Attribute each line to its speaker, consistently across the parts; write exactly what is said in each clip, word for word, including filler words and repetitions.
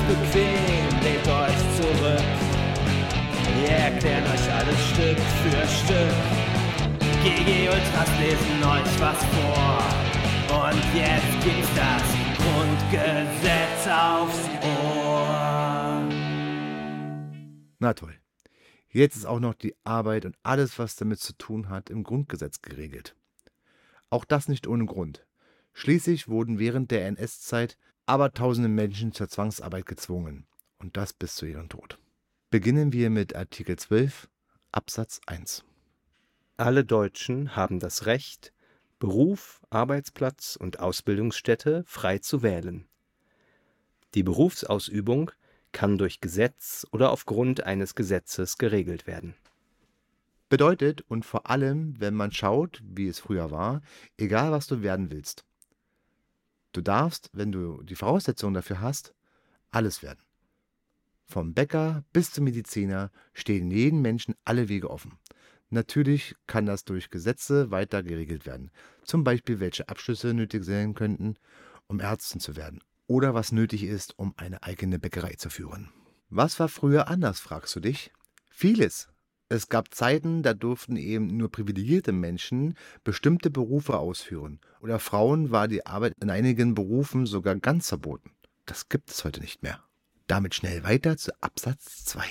Speaker 1: bequem, lehnt euch zurück. Wir erklären euch alles Stück für Stück. G G Ultras lesen euch was vor. Und jetzt gibt's das Grundgesetz aufs Ohr.
Speaker 2: Na toll. Jetzt ist auch noch die Arbeit und alles, was damit zu tun hat, im Grundgesetz geregelt. Auch das nicht ohne Grund. Schließlich wurden während der N S-Zeit abertausende Menschen zur Zwangsarbeit gezwungen. Und das bis zu ihrem Tod. Beginnen wir mit Artikel zwölf, Absatz eins.
Speaker 3: Alle Deutschen haben das Recht, Beruf, Arbeitsplatz und Ausbildungsstätte frei zu wählen. Die Berufsausübung kann durch Gesetz oder aufgrund eines Gesetzes geregelt werden.
Speaker 2: Bedeutet, und vor allem, wenn man schaut, wie es früher war, egal was du werden willst. Du darfst, wenn du die Voraussetzungen dafür hast, alles werden. Vom Bäcker bis zum Mediziner stehen jedem Menschen alle Wege offen. Natürlich kann das durch Gesetze weiter geregelt werden. Zum Beispiel, welche Abschlüsse nötig sein könnten, um Ärztin zu werden. Oder was nötig ist, um eine eigene Bäckerei zu führen. Was war früher anders, fragst du dich? Vieles. Es gab Zeiten, da durften eben nur privilegierte Menschen bestimmte Berufe ausführen. Oder Frauen war die Arbeit in einigen Berufen sogar ganz verboten. Das gibt es heute nicht mehr. Damit schnell weiter zu Absatz zwei.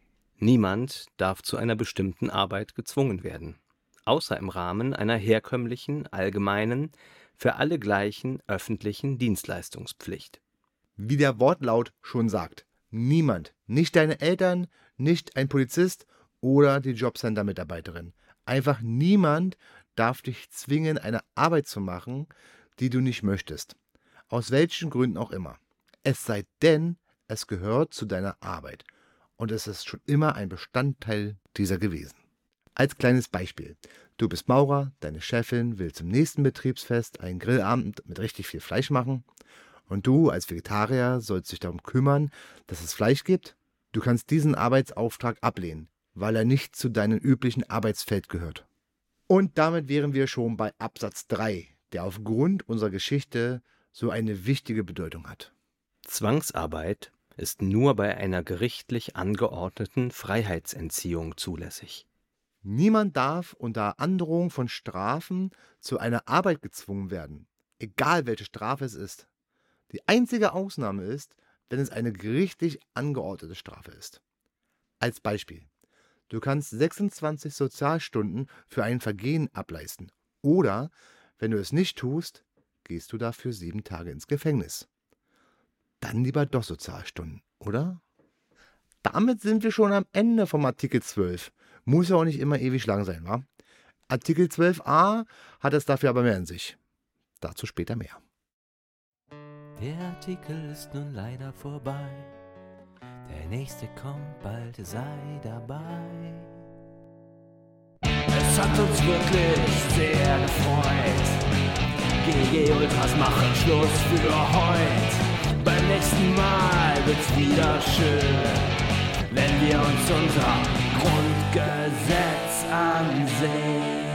Speaker 3: Niemand darf zu einer bestimmten Arbeit gezwungen werden, außer im Rahmen einer herkömmlichen, allgemeinen, für alle gleichen öffentlichen Dienstleistungspflicht.
Speaker 2: Wie der Wortlaut schon sagt, niemand, nicht deine Eltern, nicht ein Polizist oder die Jobcenter-Mitarbeiterin. Einfach niemand darf dich zwingen, eine Arbeit zu machen, die du nicht möchtest. Aus welchen Gründen auch immer. Es sei denn, es gehört zu deiner Arbeit. Und es ist schon immer ein Bestandteil dieser gewesen. Als kleines Beispiel. Du bist Maurer, deine Chefin will zum nächsten Betriebsfest einen Grillabend mit richtig viel Fleisch machen. Und du als Vegetarier sollst dich darum kümmern, dass es Fleisch gibt. Du kannst diesen Arbeitsauftrag ablehnen, weil er nicht zu deinem üblichen Arbeitsfeld gehört. Und damit wären wir schon bei Absatz drei, der aufgrund unserer Geschichte so eine wichtige Bedeutung hat.
Speaker 3: Zwangsarbeit ist nur bei einer gerichtlich angeordneten Freiheitsentziehung zulässig.
Speaker 2: Niemand darf unter Androhung von Strafen zu einer Arbeit gezwungen werden, egal welche Strafe es ist. Die einzige Ausnahme ist, wenn es eine gerichtlich angeordnete Strafe ist. Als Beispiel: Du kannst sechsundzwanzig Sozialstunden für ein Vergehen ableisten. Oder, wenn du es nicht tust, gehst du dafür sieben Tage ins Gefängnis. Dann lieber doch Sozialstunden, oder? Damit sind wir schon am Ende vom Artikel zwölf. Muss ja auch nicht immer ewig lang sein, wa? Artikel zwölf a hat es dafür aber mehr in sich. Dazu später mehr.
Speaker 1: Der Artikel ist nun leider vorbei. Der nächste kommt bald, sei dabei. Es hat uns wirklich sehr gefreut. G G Ultras machen Schluss für heute. Beim nächsten Mal wird's wieder schön, wenn wir uns unser Grundgesetz ansehen.